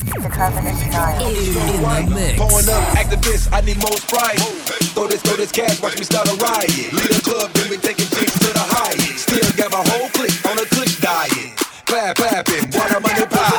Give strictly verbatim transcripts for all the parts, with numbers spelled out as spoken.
The Carpenter style. In the mix. Pulling up activists, I need more Sprite. Throw this, throw this cash, watch me start a riot. Lead a club, then we taking chicks to the highest. Still got my whole clique on a Kush diet. Clap, clapping, water money pop.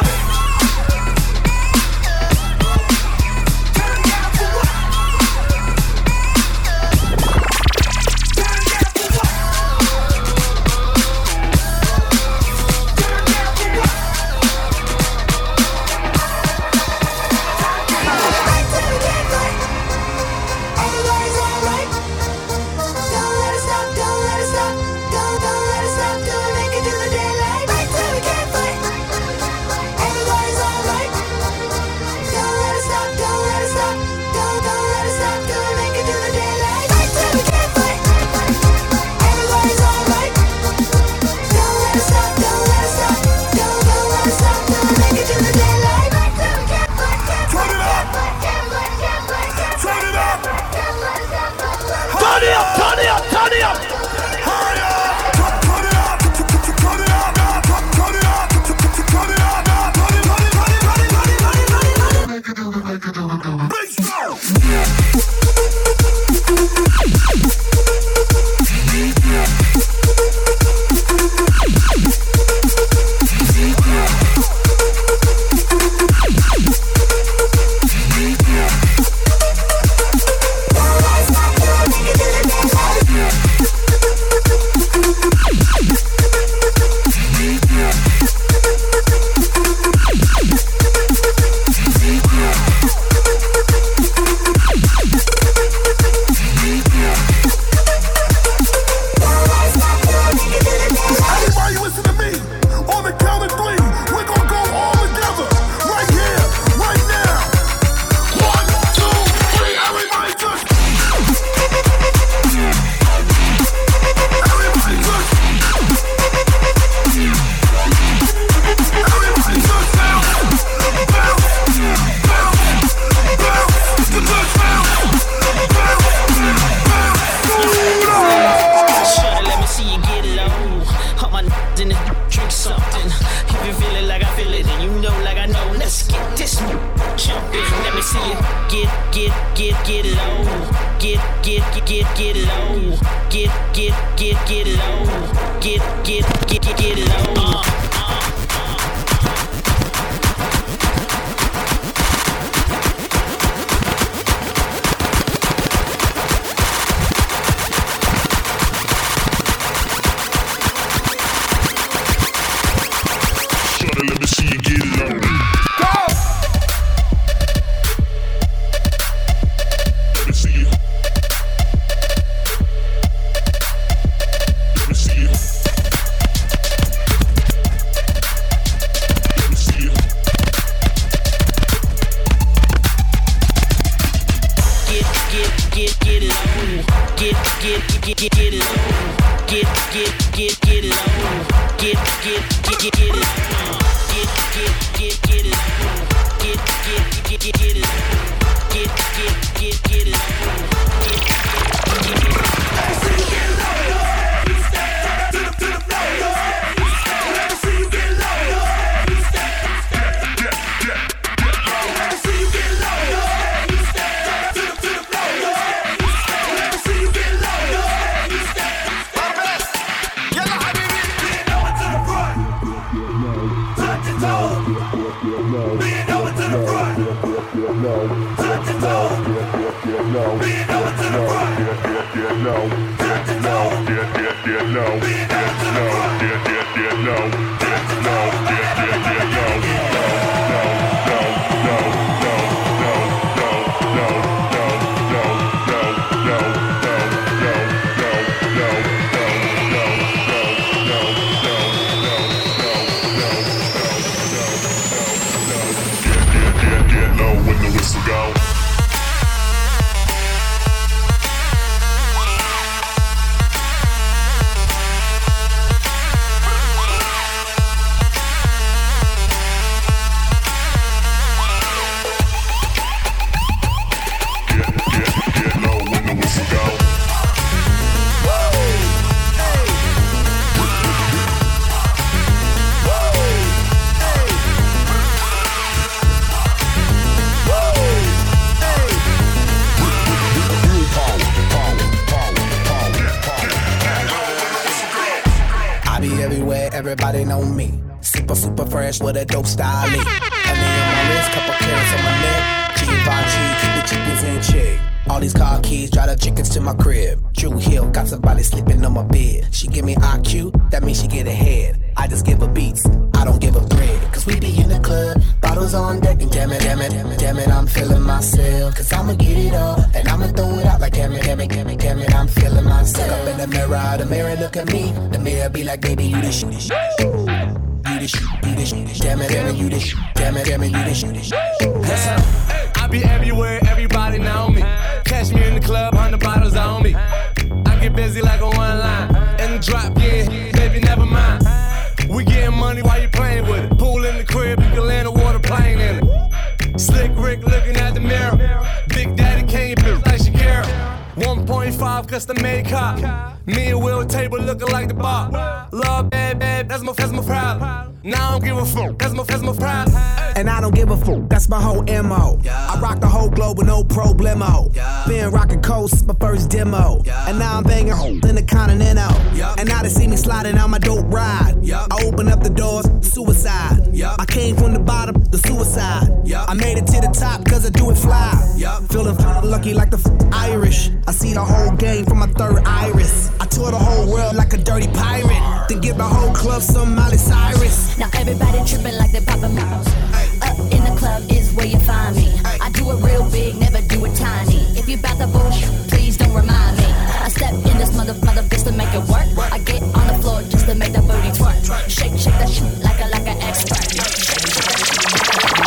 everybody know me. Super, super fresh with a dope style. Honey on my wrist, couple carats on my neck. Givenchy, keep the chickens in check. All these car keys, drive the chickens to my crib. Drew Hill, got somebody sleeping on my bed. She give me I Q, that means she get ahead. I just give her beats, I don't give her bread. Cause we be in the club, bottles on deck, and damn it, damn it, damn it, damn it, I'm feeling myself. Cause I'ma get it all, and I'ma throw it out like damn it, damn it, damn it, damn it, I'm feeling myself. Look up in the mirror, the mirror look at me. The mirror be like, baby, you the shit. You the shit, you the shit. Damn it, damn it, you the shit. Damn it, damn it, you the shit. I be everywhere, everybody know me. Catch me in the club, hundred bottles on me. I get busy like a one line. In the drop, yeah, baby, never mind. We getting money while you playing with it. Pool in the crib, you can land a water plane in it. Slick Rick looking at the mirror. Big Daddy can't build like Shakira. one point five custom made car. Me and Will table looking like the bar. Love bad, bad, that's my, that's my problem. Now I don't give a fuck, that's my, that's my problem. And I don't give a fuck, that's my whole M O. Yeah. I rock the whole globe with no problemo. Yeah. Been rocking coast, my first demo. Yeah. And now I'm banging hoes in the Continental. Yeah. And now they see me sliding on my dope ride. Yeah. I open up the doors, suicide. Yeah. I came from the bottom, the suicide. Yeah. I made it to the top cause I do it fly. Yeah. Feeling lucky like the f- Irish. I see the whole game from my third iris. I tour the whole world like a dirty pirate. Then give the whole club some Miley Cyrus. Now everybody tripping like they poppin' bottles. Up in the club is where you find me. I do it real big, never do it tiny. If you bout the bullshit, please don't remind me. I step in this mother mother bitch to make it work. I get on the floor just to make the booty twerk. Shake, shake that shit like a like an expert. Shake, shake that shit like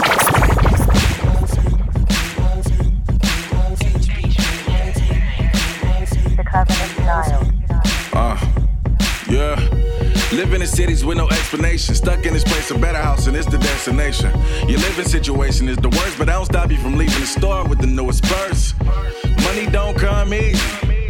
The Covenant Style. Uh, yeah. Living in cities with no explanation. Stuck in this place, a better house, and it's the destination. Your living situation is the worst, but I don't stop you from leaving the store with the newest purse. Money don't come easy,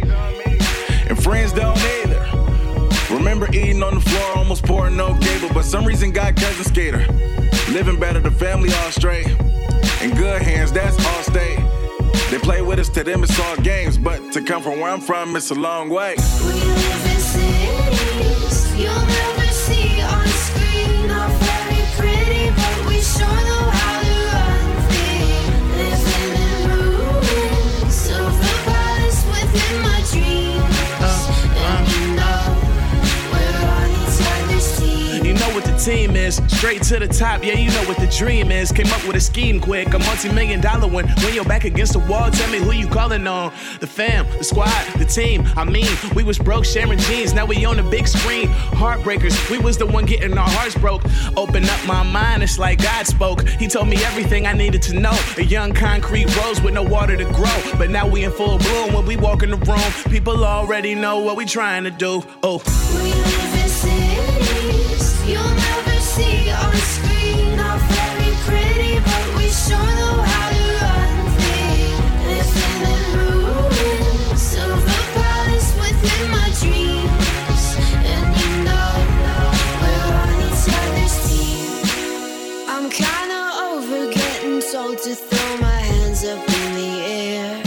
and friends don't either. Remember eating on the floor, almost pouring no cable, but some reason got cousin skater. Living better, the family all straight. In good hands, that's all state. They play with us, to them it's all games, but to come from where I'm from, it's a long way. We live in cities you'll never see on screen. Not very pretty, but we sure know how to run things. Living in ruins, silver palace within my dreams. And you know we're on each other's team. You know what the team is, straight to the top, yeah, you know what the dream is. Came up with a scheme quick, a multi-million dollar one. When you're back against the wall, tell me who you calling on. The fam, the squad, the team. I mean, we was broke sharing jeans, now we on the big screen. Heartbreakers, we was the one getting our hearts broke. Open up my mind, it's like God spoke. He told me everything I needed to know. A young concrete rose with no water to grow. But now we in full bloom when we walk in the room. People already know what we trying to do. Oh. We live in cities you'll never see on screen. Not very pretty, but we sure know how to run things. Living in ruins, silver palace within my dreams. And you know we're on each other's team. I'm kinda over getting told to throw my hands up in the air.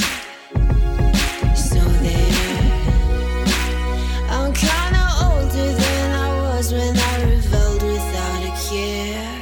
So there, I'm kinda older than I was when I rebelled without a care.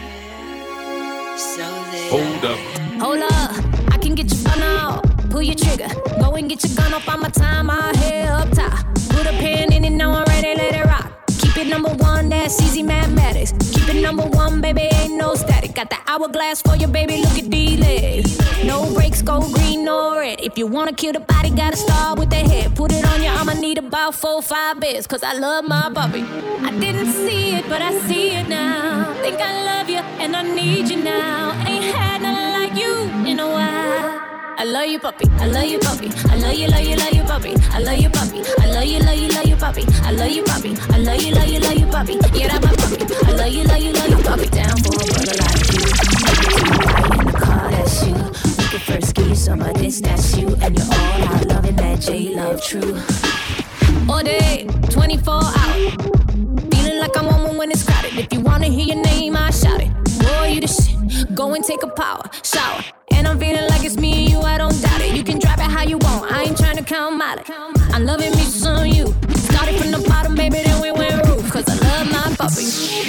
So there. Hold up. Hold up, I can get your gun out. Pull your trigger, go and get your gun off on my time. I head up top. Put a pen in it, now I'm ready, let it rock. Keep it number one, that's easy mathematics. Keep it number one, baby, ain't no static. Got the hourglass for you, baby, look at these legs. No brakes, go green or red. If you wanna kill the body, gotta start with the head. Put it on you, I'ma need about four, five beds, cause I love my puppy. I didn't see it, but I see it now. Think I love you, and I need you now. Ain't had nothing like you in a while. I love you, puppy. I love you, puppy. I love you, love you, love you, puppy. I love you, puppy. I love you, love you, love you, puppy. I love you, puppy. I love you, love you, love you, puppy. Yeah, that's my puppy. I love you, love you, love you, puppy. Down for a brother like you. Right in the car, that's you. We could first give you some of this, that's you. And you're all out loving that J-Love true. All day, twenty-four hours. Feeling like I'm on one when it's crowded. If you wanna hear your name, I shout it. Boy, you the shit. Go and take a power shower. And I'm feeling like it's me and you, I don't doubt it. You can drop it how you want, I ain't trying to count mileage. I'm loving me some you. Started from the bottom, baby, then we went roof. Cause I love my puppy.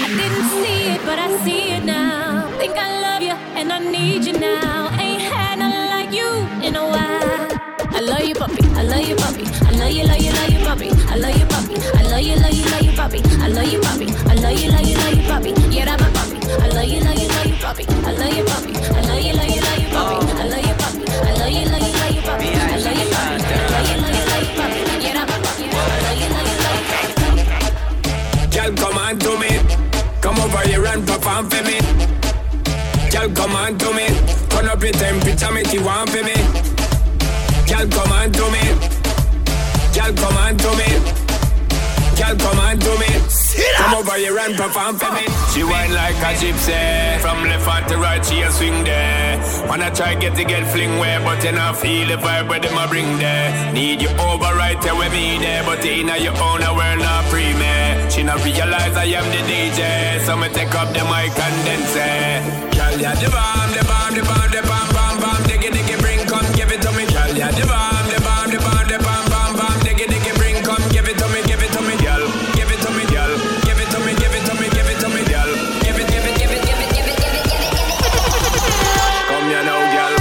and I need you now. Ain't had nothing like you in a while. I love you, puppy. I love you, puppy. I love you, love you, love you, puppy. I love you, puppy. I love you, love you, love you, puppy. I love you, puppy. I love you, love you, love you, puppy. Yeah, that's my puppy. I love you, love you, love you, puppy. I love you, puppy. I love you, love you, love you, puppy. I love you, puppy. I love you, love you, love you, puppy. I love you, puppy. I love you, love you, love you, puppy. Yeah, that's my puppy. I love you, love you, love you, puppy. Girl, come on to me. Come over here and perform for me. Girl, come on to me. Turn up your temperature, make you want for me. Girl, come on to me. Girl, come on to me. Girl, come on to me. Come over here and perform for me. She whine like a gypsy. From left hand to right, she a swing there. Wanna try get to get fling where, but you not feel the vibe where them a bring there. Need you over right there with me there, but in your own world not free me. She not realize I am the D J, so me take up the mic and then say, girl, yeah, the bomb, the bomb, the bomb, the bomb, bomb, bomb, diggy, diggy, bring, come give it to me. Girl, yeah, the bomb, the bomb, the bomb, the bomb, bomb, bomb, diggy, diggy, bring, come give it to me, give it to me, girl, give it to me, girl, give it to me, give it to me, give it to me, girl, give it, give it, give it, give it, give it, give it, give it, give it. Come here now, girl.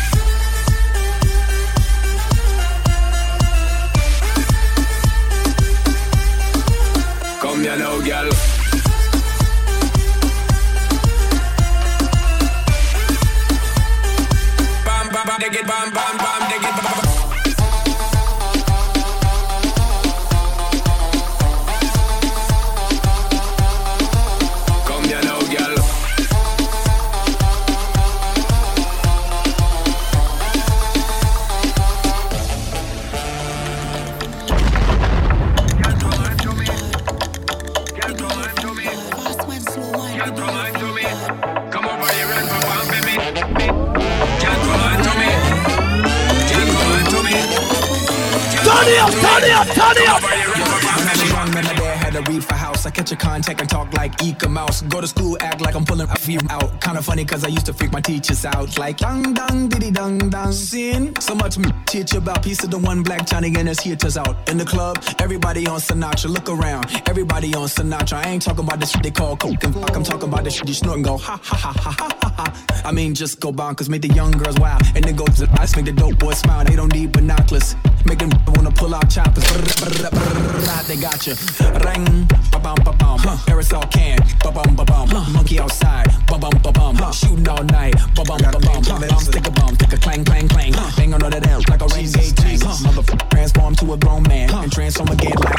Come here now, girl. Bam, bam, bam, dig it, bam, bam, bam, dig it, bam, bam. Come here now, girl. Come over here and perform for me. Girl, come on to me. Girl, come on to me. Turn it up, turn it up, turn it up. Come over here and perform for me. Young man, my dad had a reefer house. I catch a contact and talk like Eka Mouse. Go to school, act like I'm pulling a few out. Kinda funny cause I used to freak my teachers out. Like dang dang diddy dang dang. Sin so much me teach about piece of the one black Johnny and his hitters out. In the club, everybody on Sinatra. Look around, everybody on Sinatra. I ain't talking about this shit they call coke and fuck. I'm talking about this shit you snort and go ha ha ha ha ha ha. I mean just go bonkers, make the young girls wild. And then go to the ice, make the dope boys smile. They don't need binoculars. Make them wanna pull out choppers. They got you. Ring, ba-bum, ba-bum. Aerosol can, ba-bum, ba-bum. Monkey outside, ba-bum, ba-bum. Shooting all night, ba-bum, ba-bum. Bomb, stick a bomb, stick a clang, clang, clang. Bang on all that L like a rain gauge tank. Motherfucker transform to a grown man and transform again like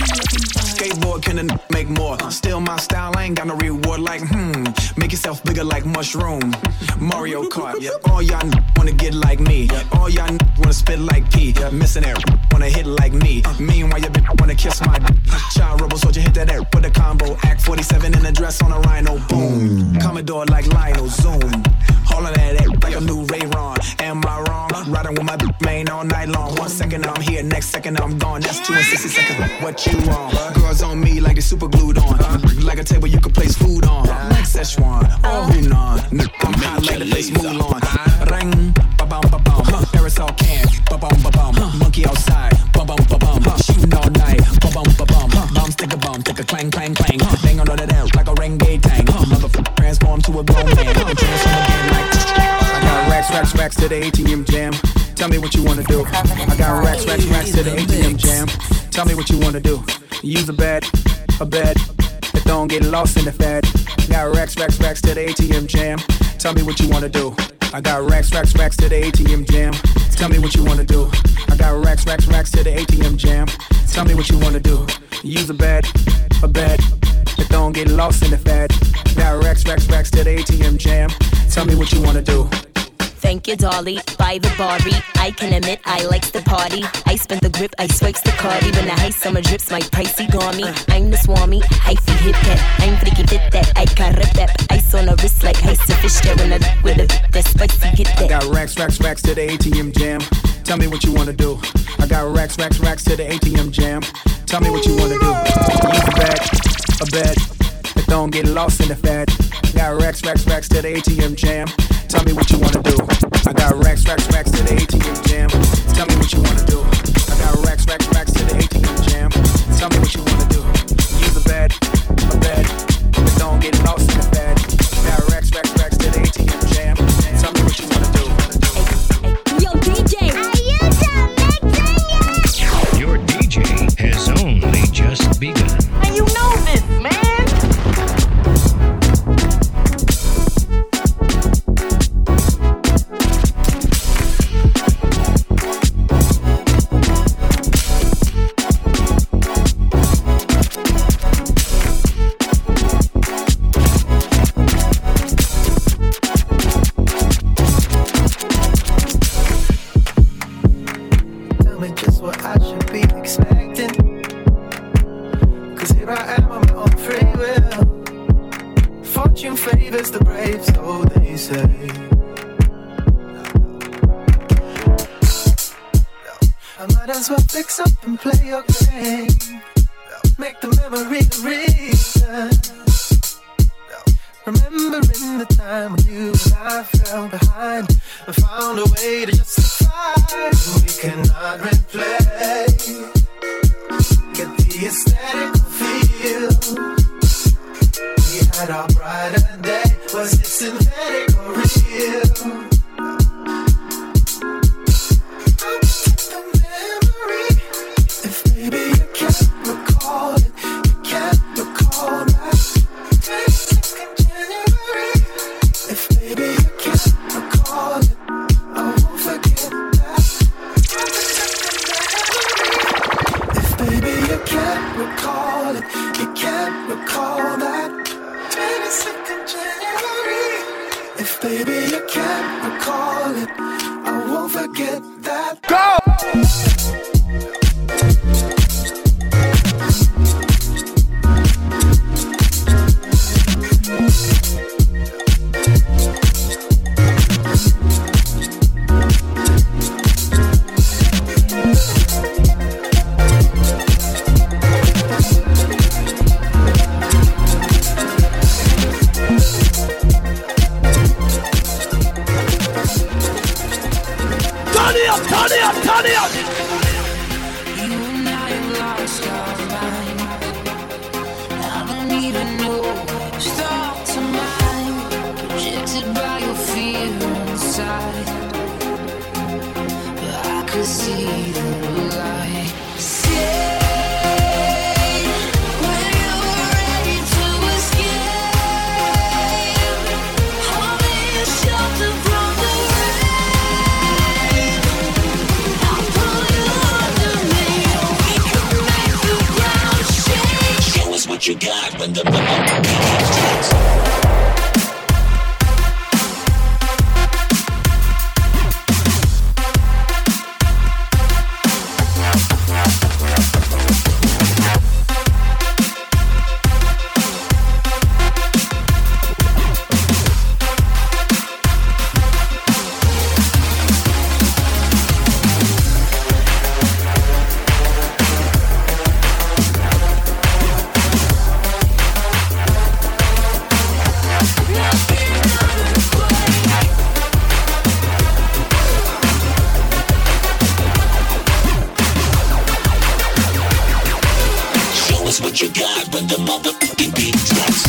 skateboard can a make more. Still my style, I ain't got no reward like hmm. Make yourself bigger like mushroom. Mario Kart, all y'all wanna get like me. All y'all wanna spit like P. Missing air, wanna hit like me. Meanwhile your bitch wanna kiss my d- child rebel soldier hit that air. Put a combo, act forty-seven in a dress on a rhino. Boom, Commodore like Lionel, zoom. All of that air like a new Ray-Ron. Am I wrong? Riding with my b- main all night long. One second I'm here, next second I'm gone. That's two and sixty seconds. What you want? Girls on me like they super glued on. Like a table you can place food on. Like Szechuan, oh Hunan. I'm hot like the face Mulan. Ring, ba-bum, ba-bum. Aerosol can, ba-bum, ba-bum. Monkey outside, ba-bum, ba-bum. Shooting all night, ba-bum, ba-bum. Bomb, stick a bomb, stick a clang, clang, clang. Bang on all that L like a Renegade tank. Motherfucker transform to a grown man. Transform again like I got racks, racks, racks to the A T M jam. Tell me what you wanna do. I got racks, racks, racks to the A T M jam. Tell me what you wanna do. Use a bed, a bed. That don't get lost in the fad. Got racks, racks, racks to the A T M jam. Tell me what you wanna do. I got racks, racks, racks to the A T M jam. Tell me what you wanna do. I got racks, racks, racks to the A T M jam. Tell me what you wanna do. Use a bed, a bed. That don't get lost in the fad. Got racks, racks, racks to the A T M jam. Tell me what you wanna do. Thank you, Dolly. By the Barbie, I can admit I likes the party. I spent the grip, I swipes the cardi. When the high summer drips, my pricey garmy. I'm the swami, hyphy hit that. I'm freaky fit that, I can rip that. Ice on a wrist like ice to fish that. When I with it, that spicy hit that. I got racks, racks, racks to the A T M jam. Tell me what you wanna do. I got racks, racks, racks to the A T M jam. Tell me what you wanna do. Use a bed, a bed. That don't get lost in the fad. Got racks, racks, racks to the A T M jam. Tell me what you wanna do. I got racks, racks, racks to the A T M jam. Tell me what you wanna do. I got racks, racks, racks to the A T M jam. Tell me what you wanna do. Use a bed, a bed. But don't get lost in the fad. Got racks, racks, racks to the A T M jam. as well fix up and play your game. Make the memory the reason. Remembering the time when you and I fell behind and found a way to justify we cannot replay. Get the aesthetic feel. We had our brighter day. Was it synthetic or real? The memory. If baby you can't recall it, you can't recall that. twenty-second January. If baby you can't recall it, I won't forget that. If baby you can't recall it, you can't recall that. twenty-second January. If baby you can't recall it, I won't forget that. Go! Turn it up, turn it up, turn it up. You and I have lost our mind. I don't even know which thoughts are mine. Rejected by your fear inside. But I could see the light. Say when you're ready to escape. Hold me a shelter from the rain. I'll pull you under me. We can make the ground shake. Show us what you got when the moment begins. Show us what you got when the motherfucking beat drops.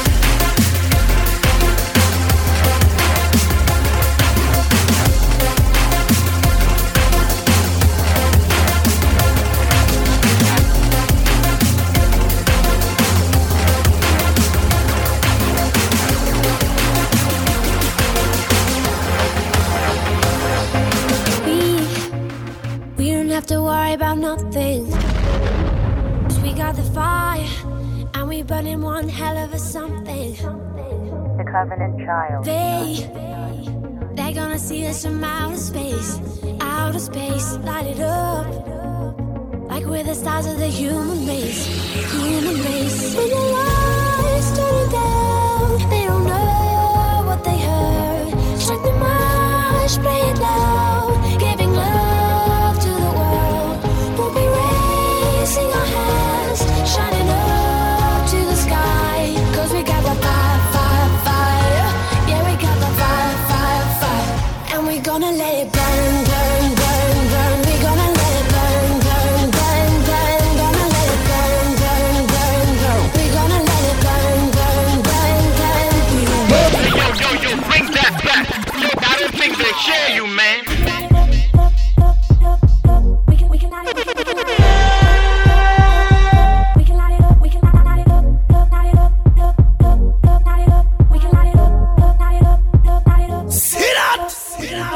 We, we don't have to worry about nothing. 'Cause we got the fire, and we burning one hell of a something. The Covenant Child. They, they're gonna see us from outer space, outer space, light it up. Like we're the stars of the human race, human race. When the lights turn down, they don't know what they heard. Strike the march, play it loud, giving love to the world. We'll be raising our hands, shining up to the sky. 'Cause we got the fire, fire, fire. Yeah, we got the fire, fire, fire. And we're gonna let it burn, burn, burn, burn. We're gonna let it burn, burn, burn, burn. Gonna let it burn, burn, burn, burn. We're gonna let it burn, burn, burn, burn. Yo, yo, yo, bring that back. Yo, I don't think they hear you, man. We can, we can light it up, we can light it up. We can light it up, we can light it up, light it up, light it up. We can light it up, light it up, light it up. Sit up, sit up.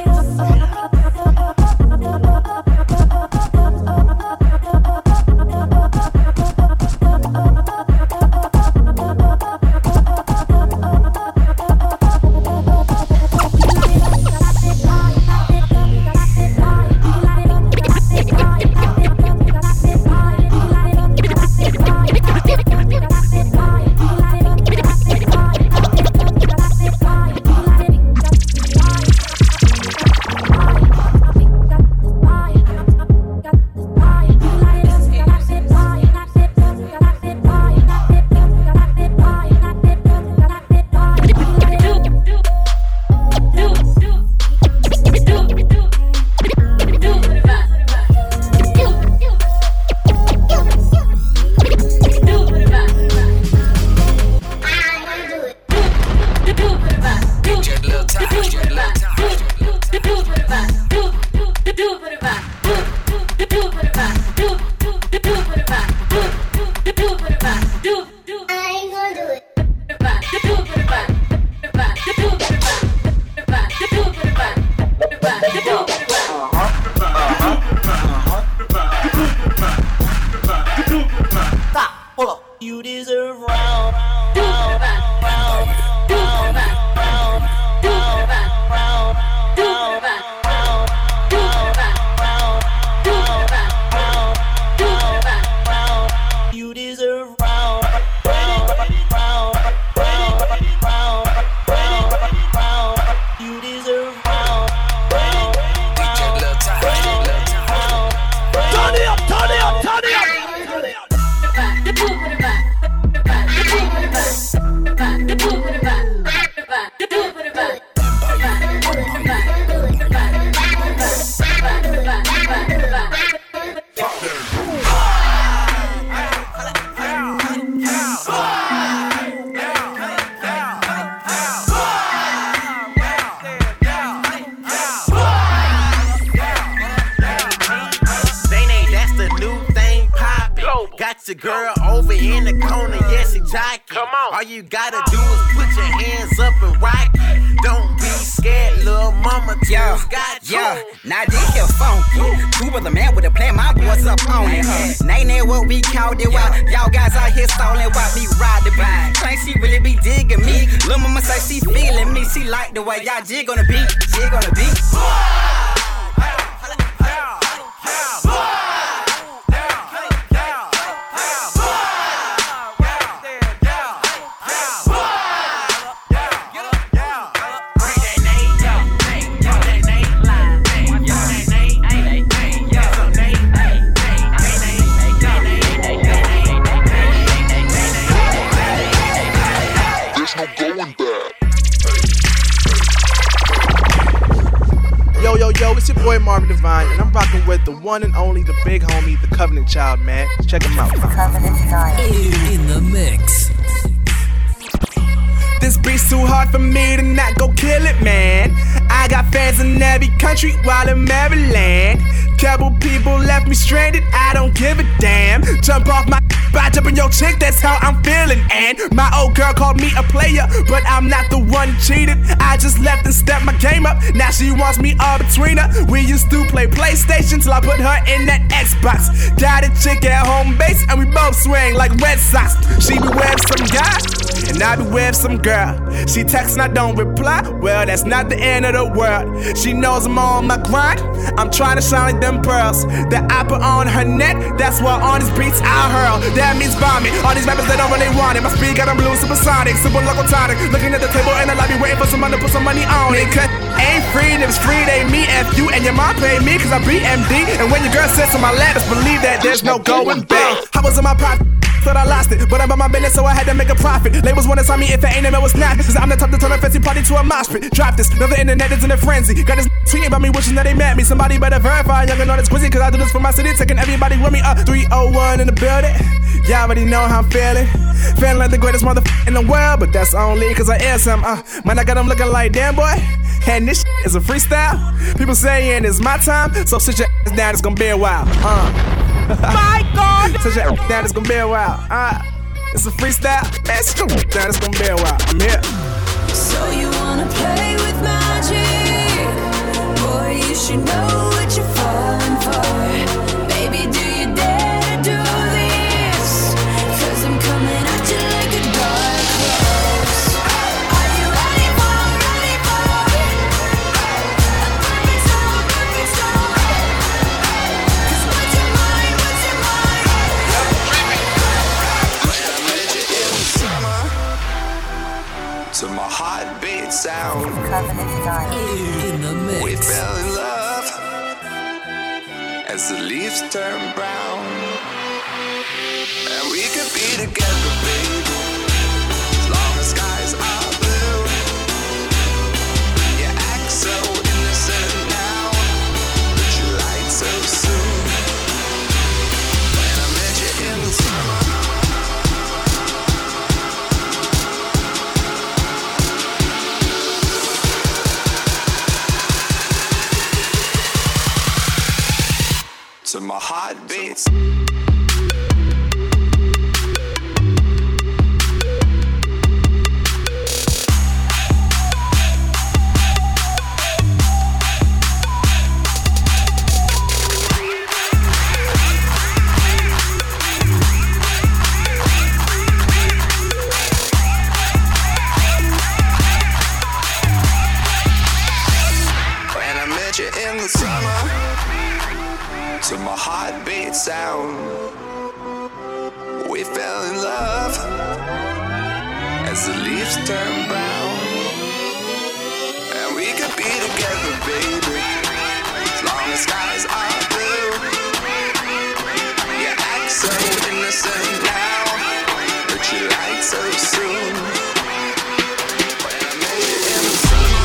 your girl over in the corner, yeah, she jockin'. Come on. All you gotta do is put your hands up and rock it. Don't be scared, little mama, yo, got you. Yo, now this here funky. Two was a man with a plan, my boys up on it. Name that what we called it, while y'all guys out here stalling while me ride the beat. Claim she really be digging me. Lil' mama say she feeling me. She like the way y'all jig on the beat, jig on the beat. Yo, yo, yo, it's your boy Marvin Divine, and I'm rocking with the one and only, the big homie, the Covenant Child, man. Check him out. Covenant Child. In the mix. This beat's too hard for me to not go kill it, man. I got fans in every country while in Maryland. Couple people left me stranded, I don't give a damn. Jump off my by jumping your chick, that's how I'm feeling. And my old girl called me a player, but I'm not the one who cheated. I just left and stepped my game up, now she wants me all between her. We used to play PlayStation till I put her in that Xbox. Got a chick at home base and we both swing like Red Sox. She be with some guy, and I be with some girl. She texts and I don't reply, well that's not the end of the world. She knows I'm on my grind, I'm trying to shine like them pearls that I put on her neck, that's why on these beats I hurl. That means vomit, all these rappers they don't really want it. My speed got them blue, supersonic, super local tonic. Looking at the table in the lobby waiting for someone to put some money on it. Cause ain't free, and if it's free they me, F you and your mom pay me cause I be M D. And when your girl sits on my lap, just believe that there's no going back. I was in my pocket, thought I lost it, but I'm on my business, so I had to make a profit. Labels wanna sign me if it ain't them, it was not. Cause I'm the type to turn a fancy party to a mosh pit. Drop this, now the internet is in a frenzy. Got this tweeting about me, wishing that they met me. Somebody better verify, y'all can know this quizzy, cause I do this for my city, taking everybody with me. Uh, three oh one in the building, y'all already know how I'm feeling. Feeling like the greatest motherfucker in the world, but that's only cause I am some. Uh, man, I got them looking like, damn boy, and this shit is a freestyle. People saying it's my time, so sit your ass down, it's gonna be a while. Uh. My God! Sit your ass down, it's gonna be a while. Uh, it's a freestyle. Man, sit your ass down, it's gonna be a while. I'm here. So you wanna play with magic? Boy, you should know what you're falling for. Baby, do you dare to do this? Cause I'm coming at you like a dark horse. Are you ready for, ready for a perfect storm, perfect storm? Cause what's your mind, what's your mind? I met you in the summer, to my heartbeat sound. In the mix. We fell in love as the leaves turn brown, and we could be together, baby, as long as skies are blue. You act so innocent now, but you lied so soon. When I met you in the summer, to my heartbeats. When I met you in the summer, to my heartbeat sound, we fell in love as the leaves turn brown, and we could be together, baby, as long as skies are blue. You act so innocent now, but you lied so soon. When I met you in the summer,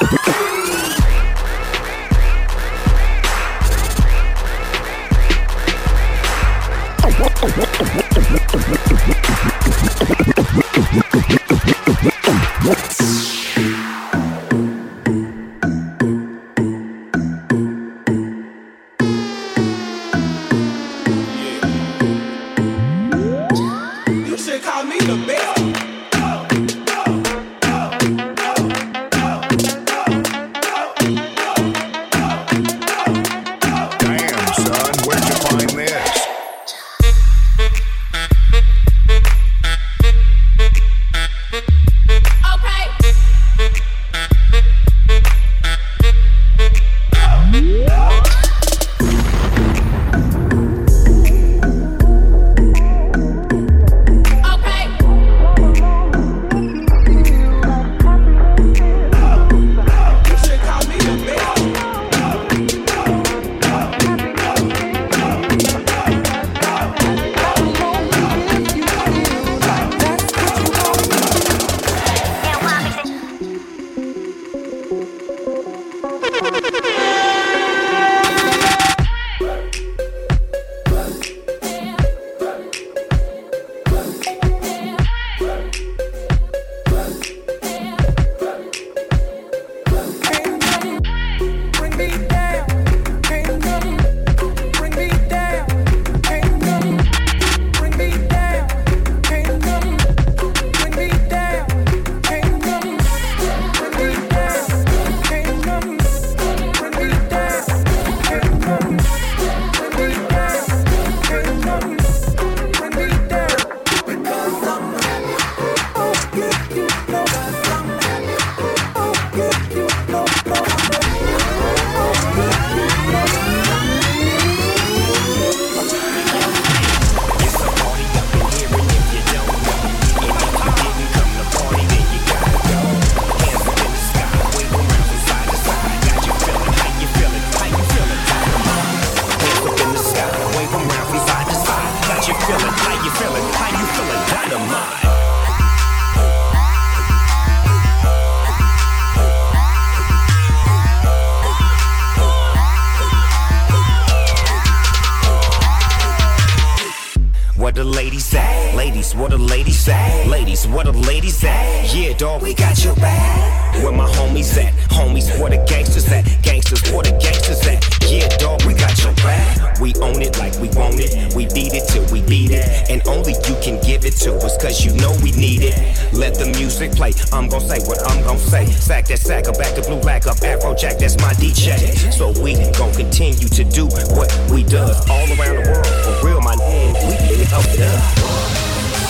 What a lady say. Ladies, what a lady say. Yeah, dog, we got your back. Where my homies at? Homies, where the gangsters at? Gangsters, where the gangsters at? Yeah, dog, we got your back. We own it like we want it. We beat it till we beat it. And only you can give it to us, cause you know we need it. Let the music play. I'm gon' say what I'm gon' say. Sack that sack up, back to blue lack up. Afrojack, that's my D J. So we gon' continue to do what we does all around the world. For real, my name, we get it up there.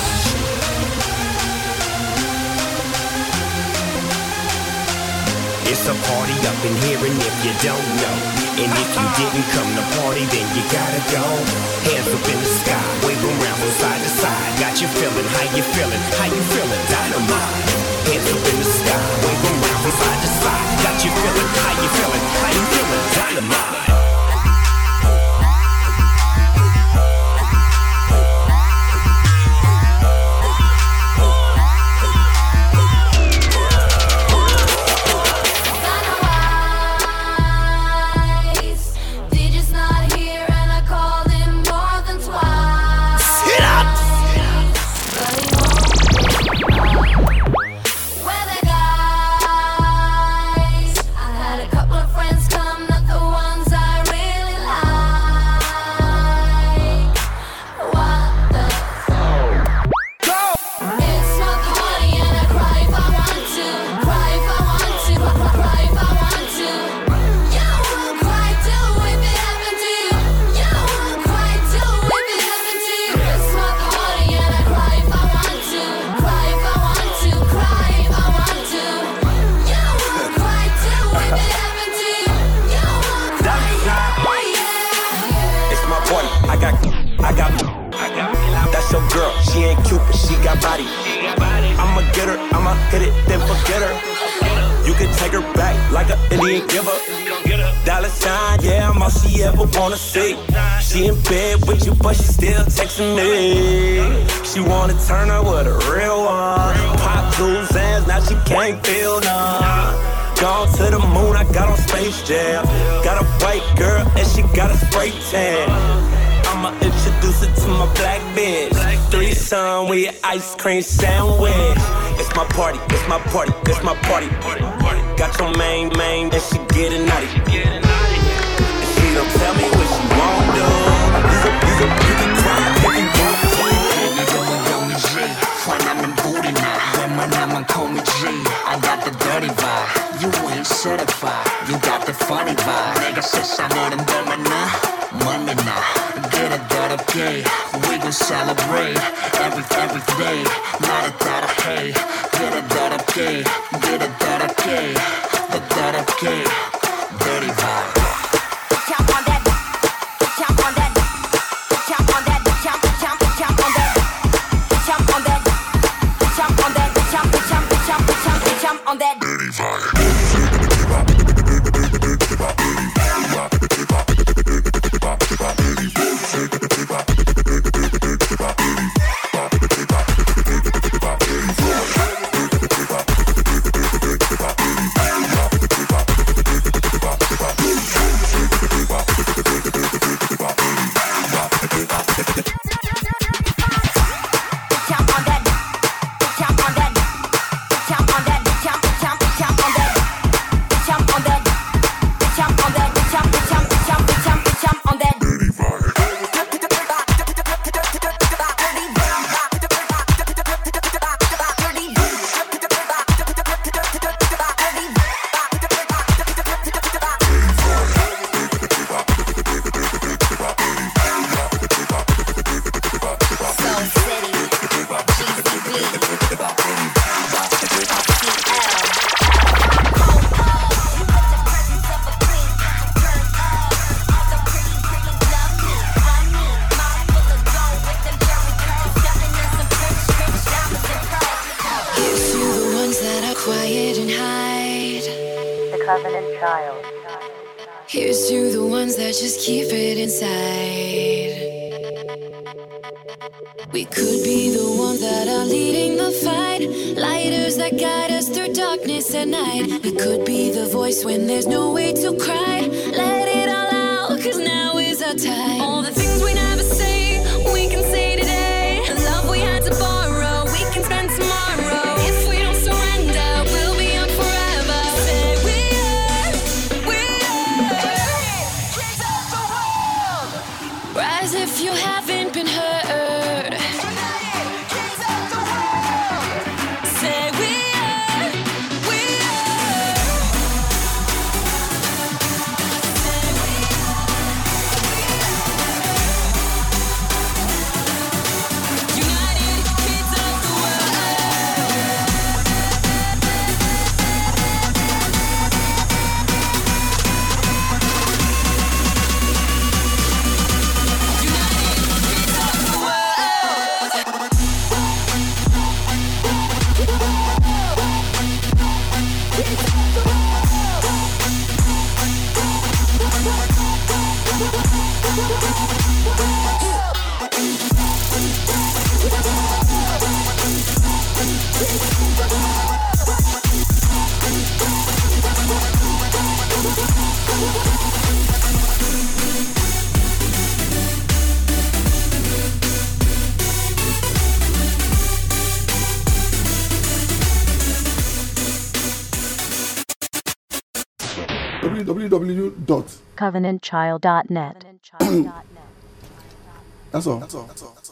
It's a party up in here, and if you don't know, and if you didn't come to party, then you gotta go. Hands up in the sky, wave around from side to side. Got you feeling, how you feeling, how you feeling, dynamite. Hands up in the sky, wave around from side to side. Got you feeling, how you feeling, how you feeling, dynamite. She in bed with you, but she still texting me. She wanna turn her with a real one. Pop two sands, now she can't feel none. gone to the moon, I got on Space Jam. Got a white girl and she got a spray tan. I'ma introduce her to my black bitch. Three son with ice cream sandwich. It's my party, it's my party, it's my party. Got your main, main, and she getting naughty. And she don't tell me what she won't do. You can, you can, you can cry if you want to. When I'm in booty now, when my name call me G, I got the dirty vibe. You ain't certified, you got the funny vibe. Nigga 세상은 되면 money now. Get a better pay, we gon' celebrate every every day. Not a better pay, get a better pay, get a better pay, the better pay, dirty vibe. Jump on that, jump on that, jump on that, jump, jump, jump on that, jump on that, jump on that, jump, jump, jump, jump, jump on that. Dirty vibe. Covenant child. Here's to the ones that just keep it inside. We could be the ones that are leading the fight, lighters that guide us through darkness at night. We could be the voice when there's no way to cry. Let it all out, cause now is our time. All the things we never say, we can say today. The love we had to borrow, we can spend tomorrow. If we don't surrender, we'll be on forever. Say we are, we are kings of the world. Rise if you haven't been heard. w w w dot covenant child dot net. That's all. That's all. That's all.